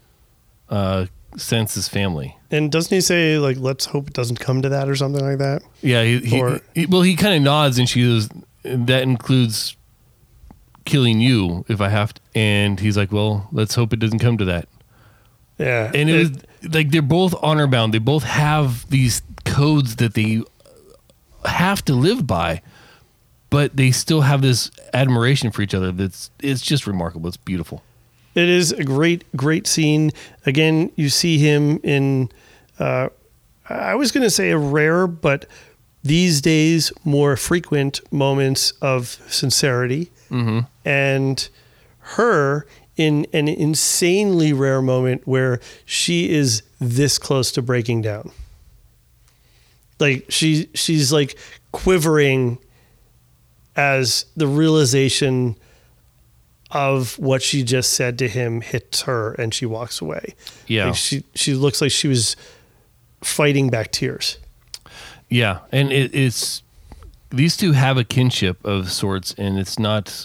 Sansa's family. And doesn't he say, like, let's hope it doesn't come to that or something like that? Yeah, he kind of nods and she goes, that includes killing you if I have to. And he's like, well, let's hope it doesn't come to that. Yeah. And it was like they're both honor bound. They both have these codes that they have to live by, but they still have this admiration for each other. It's just remarkable. It's beautiful. It is a great, great scene. Again, you see him in, I was going to say a rare, but these days more frequent moments of sincerity. Mm-hmm. And her in an insanely rare moment where she is this close to breaking down. Like she's like quivering as the realization of what she just said to him hits her and she walks away. Yeah. Like she looks like she was fighting back tears. Yeah. And it's, these two have a kinship of sorts and it's not,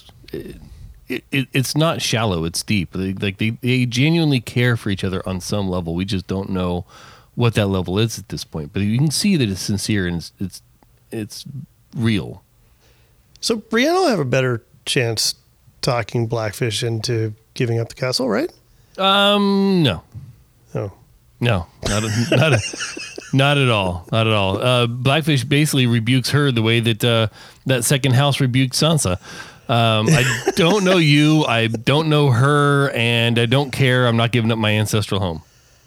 it's not shallow. It's deep. They genuinely care for each other on some level. We just don't know what that level is at this point, but you can see that it's sincere and it's real. So Brienne will have a better chance talking Blackfish into giving up the castle, right? No. Oh. No, not at all. Not at all. Blackfish basically rebukes her the way that that second house rebuked Sansa. I don't know you, I don't know her, and I don't care. I'm not giving up my ancestral home.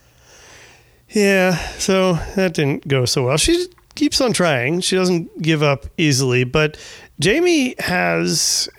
Yeah, so that didn't go so well. She keeps on trying. She doesn't give up easily, but Jaime has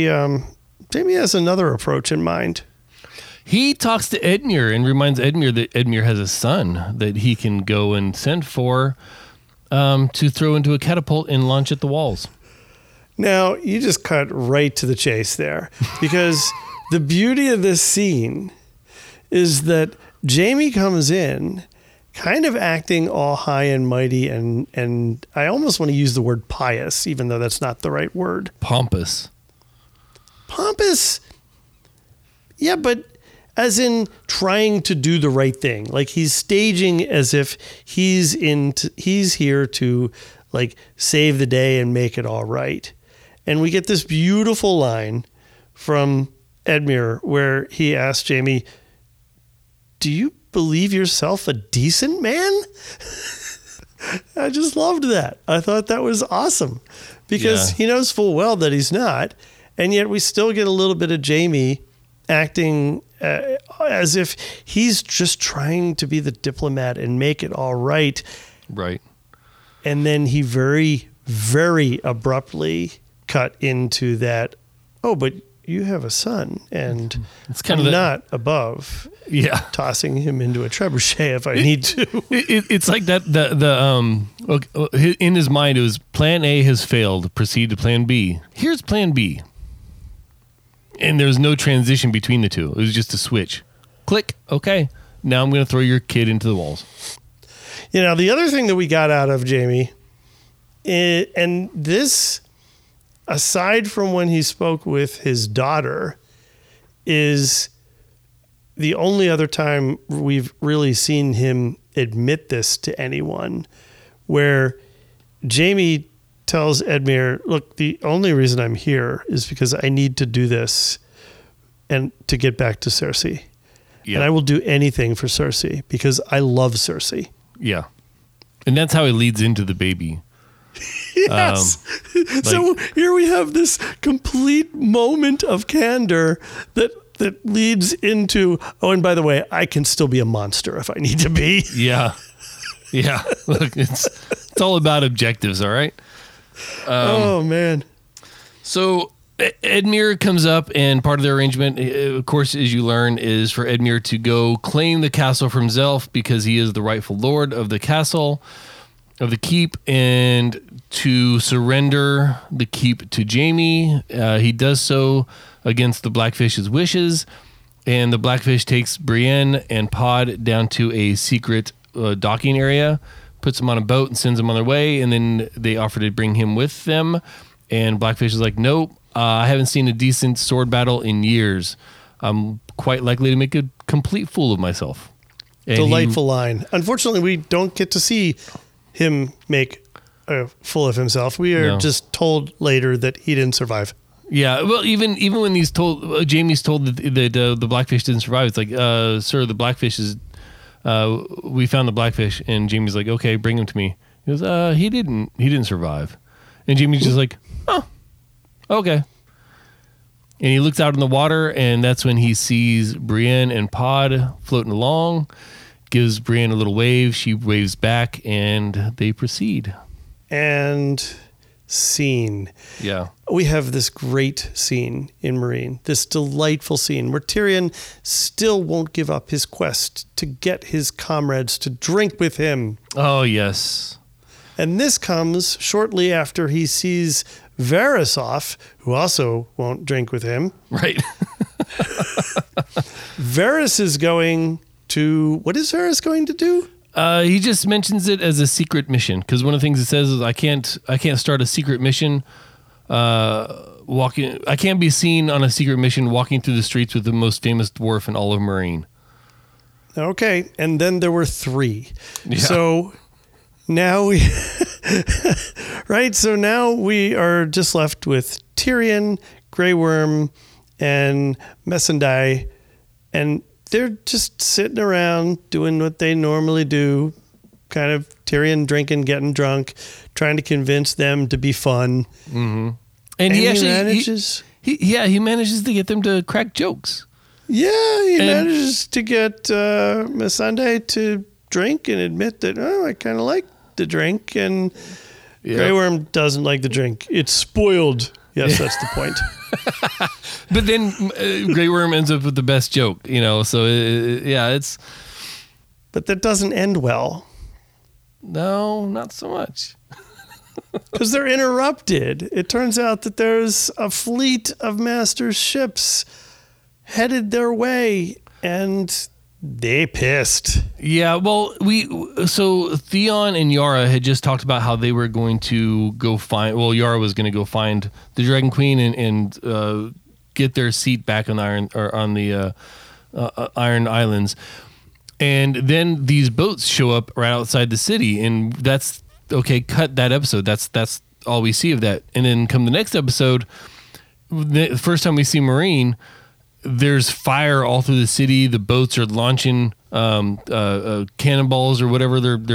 another approach in mind. He talks to Edmure and reminds Edmure that Edmure has a son that he can go and send for to throw into a catapult and launch at the walls. Now, you just cut right to the chase there, because the beauty of this scene is that Jaime comes in kind of acting all high and mighty, and I almost want to use the word pious, even though that's not the right word. Pompous. Yeah, but as in trying to do the right thing. Like he's staging as if he's here to like save the day and make it all right. And we get this beautiful line from Edmure where he asks Jaime, "Do you believe yourself a decent man?" I just loved that. I thought that was awesome because he knows full well that he's not. And yet we still get a little bit of Jaime acting as if he's just trying to be the diplomat and make it all right. Right. And then he very, very abruptly cut into that, oh, but you have a son, and It's kind I'm of not above Yeah. tossing him into a trebuchet if I need to. It's like that. In his mind, it was Plan A has failed. Proceed to Plan B. Here's Plan B. And there's no transition between the two. It was just a switch. Click. Okay. Now I'm going to throw your kid into the walls. You know, the other thing that we got out of Jamie, and this, aside from when he spoke with his daughter, is the only other time we've really seen him admit this to anyone, where Jamie tells Edmure, look, the only reason I'm here is because I need to do this and to get back to Cersei. Yeah. And I will do anything for Cersei because I love Cersei. Yeah. And that's how it leads into the baby. Yes. So here we have this complete moment of candor that leads into, oh, and by the way, I can still be a monster if I need to be. Yeah. Yeah. Look, it's all about objectives, all right? Oh, man. So Edmure comes up, and part of their arrangement, of course, as you learn, is for Edmure to go claim the castle for himself because he is the rightful lord of the castle, of the keep, and to surrender the keep to Jamie. He does so against the Blackfish's wishes, and the Blackfish takes Brienne and Pod down to a secret docking area, puts them on a boat and sends them on their way, and then they offer to bring him with them, and Blackfish is like, nope, I haven't seen a decent sword battle in years. I'm quite likely to make a complete fool of myself. And Delightful line. Unfortunately, we don't get to see him make a fool of himself. We are just told later that he didn't survive. Yeah, well, even when he's told, Jamie's told that the Blackfish didn't survive. It's like, sir, the Blackfish is. We found the Blackfish, and Jamie's like, okay, bring him to me. He goes, he didn't survive, and Jamie's just like, oh, okay. And he looks out in the water, and that's when he sees Brienne and Pod floating along. Gives Brienne a little wave. She waves back, and they proceed. And scene. Yeah. We have this great scene in Meereen, this delightful scene where Tyrion still won't give up his quest to get his comrades to drink with him. Oh, yes. And this comes shortly after he sees Varys off, who also won't drink with him. Right. Varys is going to... What is Varys going to do? He just mentions it as a secret mission because one of the things it says is I can't start a secret mission walking. I can't be seen on a secret mission walking through the streets with the most famous dwarf in all of Meereen. Okay, and then there were 3. Yeah. So now we right. So now we are just left with Tyrion, Grey Worm, and Missandei, and they're just sitting around doing what they normally do, kind of Tyrion drinking, getting drunk, trying to convince them to be fun. Mm-hmm. And he actually manages. He manages to get them to crack jokes. Yeah, he manages to get Missandei to drink and admit that, oh, I kind of like the drink, and Grey Worm doesn't like the drink. It's spoiled. Yes, that's the point. But then Grey Worm ends up with the best joke, so it's... But that doesn't end well. No, not so much. Because they're interrupted. It turns out that there's a fleet of Master's ships headed their way, and they pissed. Yeah, well, so Theon and Yara had just talked about how they were going to go find. Well, Yara was going to go find the Dragon Queen and get their seat back on the Iron Islands, and then these boats show up right outside the city, and that's okay. Cut that episode. That's all we see of that, and then come the next episode. The first time we see Meereen, there's fire all through the city. The boats are launching cannonballs or whatever they're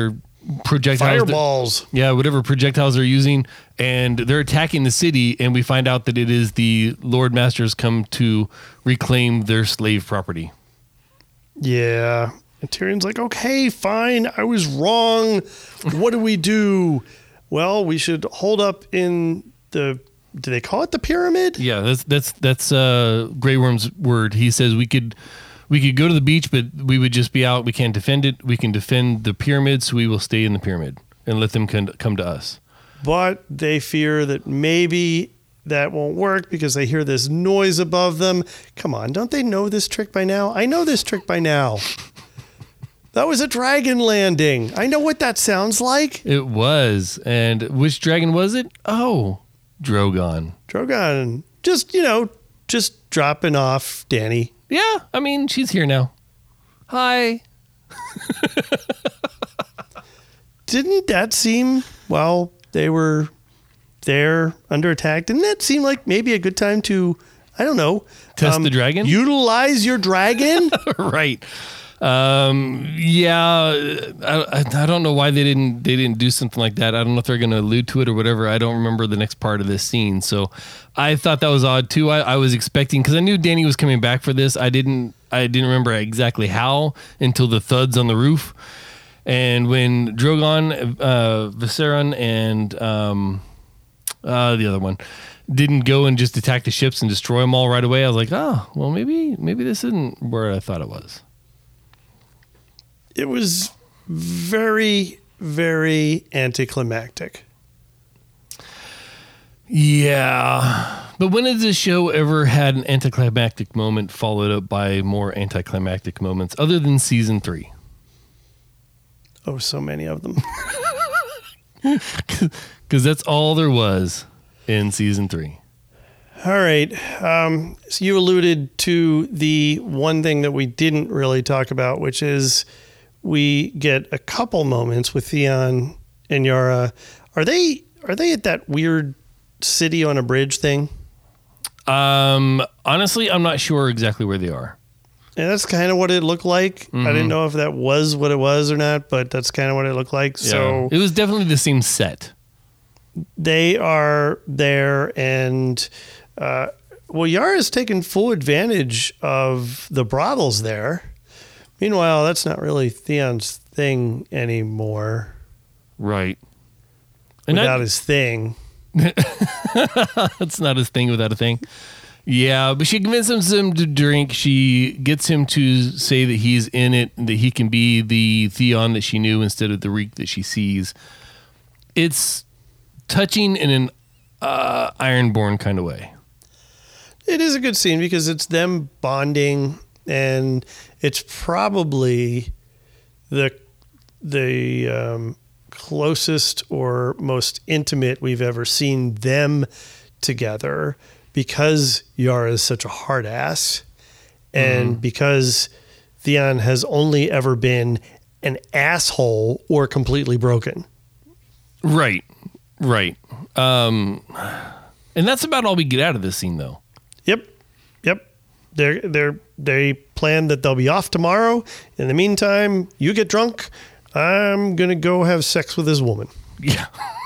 projectiles. Fireballs. Yeah, whatever projectiles they're using, and they're attacking the city, and we find out that it is the Lord Masters come to reclaim their slave property. Yeah. And Tyrion's like, okay, fine. I was wrong. What do we do? Well, we should hold up in the, do they call it the pyramid? Yeah, that's Grey Worm's word. He says we could go to the beach, but we would just be out. We can't defend it. We can defend the pyramid, so we will stay in the pyramid and let them come to us. But they fear that maybe that won't work because they hear this noise above them. Come on, don't they know this trick by now? I know this trick by now. That was a dragon landing. I know what that sounds like. It was. And which dragon was it? Oh, Drogon. Drogon. Just dropping off Dany. Yeah, I mean, she's here now. Hi. Didn't that seem, while they were there under attack, didn't that seem like maybe a good time to, I don't know. Test the dragon? Utilize your dragon? Right. Yeah, I don't know why they didn't do something like that. I don't know if they're going to allude to it or whatever. I don't remember the next part of this scene. So I thought that was odd too. I was expecting, because I knew Dany was coming back for this. I didn't remember exactly how until the thuds on the roof. And when Drogon, Viserion, and the other one didn't go and just attack the ships and destroy them all right away, I was like, oh, well, maybe this isn't where I thought it was. It was very, very anticlimactic. Yeah. But when has this show ever had an anticlimactic moment followed up by more anticlimactic moments other than season 3? Oh, so many of them. Because that's all there was in season 3. All right. So you alluded to the one thing that we didn't really talk about, which is we get a couple moments with Theon and Yara. Are they at that weird city on a bridge thing? Honestly, I'm not sure exactly where they are. And that's kind of what it looked like. Mm-hmm. I didn't know if that was what it was or not, but that's kind of what it looked like. Yeah. So it was definitely the same set. they are there, and Yara's taken full advantage of the brothels there. Meanwhile, that's not really Theon's thing anymore. Right. Without his thing. That's not his thing without a thing. Yeah, but she convinces him to drink. She gets him to say that he's in it, that he can be the Theon that she knew instead of the Reek that she sees. It's touching in an Ironborn kind of way. It is a good scene because it's them bonding, and it's probably the closest or most intimate we've ever seen them together, because Yara is such a hard ass, and because Theon has only ever been an asshole or completely broken. Right. And that's about all we get out of this scene, though. Yep. They plan that they'll be off tomorrow. In the meantime, you get drunk. I'm gonna go have sex with this woman. Yeah.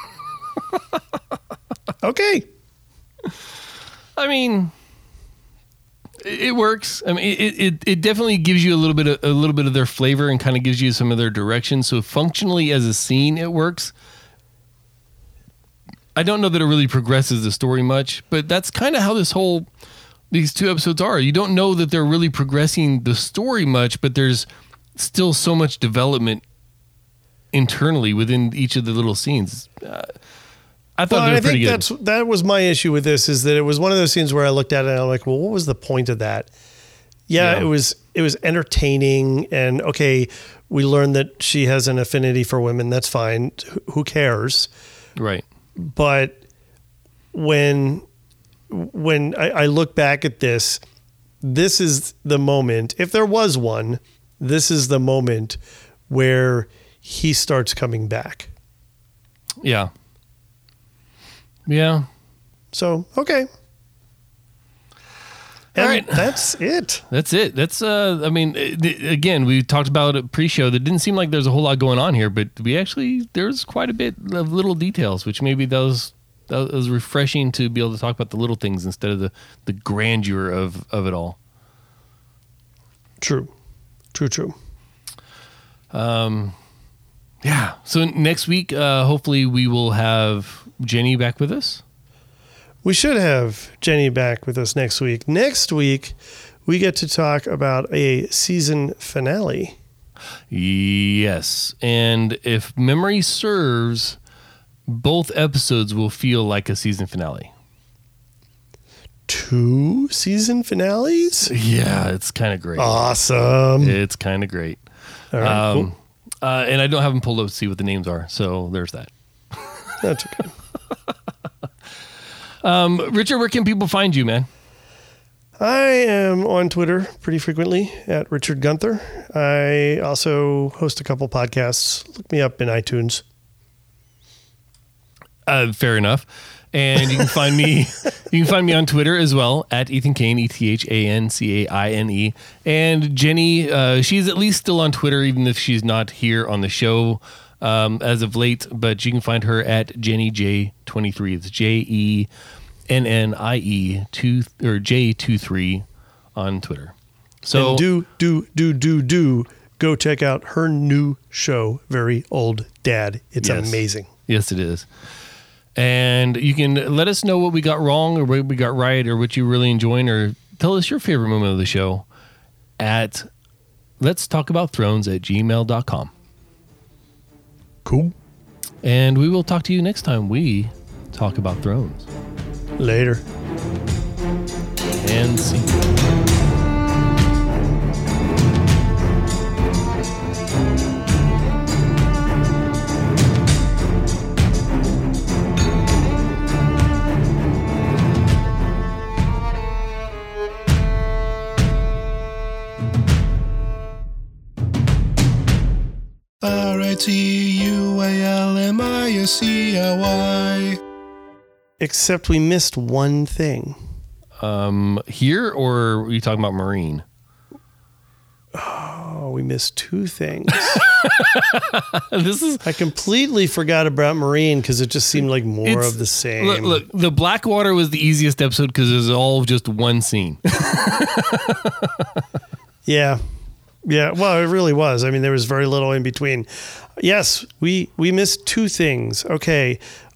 Okay. I mean, it works. I mean, it definitely gives you a little bit of their flavor and kind of gives you some of their direction. So functionally, as a scene, it works. I don't know that it really progresses the story much, but that's kind of how these two episodes are. You don't know that they're really progressing the story much, but there's still so much development internally within each of the little scenes. I thought they were pretty good. That was my issue with this, is that it was one of those scenes where I looked at it and I'm like, well, what was the point of that? Yeah. It was entertaining, and okay, we learned that she has an affinity for women. That's fine. Who cares? Right. But when I look back at this is the moment, if there was one, this is the moment where he starts coming back. Yeah. So, okay. And All right. that's it. That's it. That's I mean, again, we talked about it pre-show. That didn't seem like there's a whole lot going on here, but there's quite a bit of little details, which maybe that was refreshing to be able to talk about the little things instead of the grandeur of it all. True. Yeah. So next week, hopefully we will have Jenny back with us. We should have Jenny back with us next week. Next week, we get to talk about a season finale. Yes. And if memory serves, both episodes will feel like a season finale. 2 season finales? Yeah, it's kind of great. Awesome. It's kind of great. All right, cool. And I don't have them pulled up to see what the names are, so there's that. That's okay. Richard, where can people find you, man? I am on Twitter pretty frequently at Richard Gunther. I also host a couple podcasts. Look me up in iTunes. Fair enough. And you can find me. You can find me on Twitter as well at Ethan Caine, EthanCaine. And Jenny, she's at least still on Twitter, even if she's not here on the show as of late. But you can find her at JennyJ23. It's JENNIE J23 on Twitter. So and do go check out her new show, Very Old Dad. It's amazing. Yes, it is. And you can let us know what we got wrong or what we got right or what you really enjoying, or tell us your favorite moment of the show at letstalkaboutthrones@gmail.com. Cool. And we will talk to you next time we talk about thrones. Later. And see you. RITUALMISCLY. Except we missed one thing. Here, or are you talking about Marine? Oh, we missed 2 things. This is I completely forgot about Marine because it just seemed like more of the same. Look, the Blackwater was the easiest episode because it was all just one scene. Yeah. Well, it really was. I mean, there was very little in between. Yes, we missed 2 things. Okay.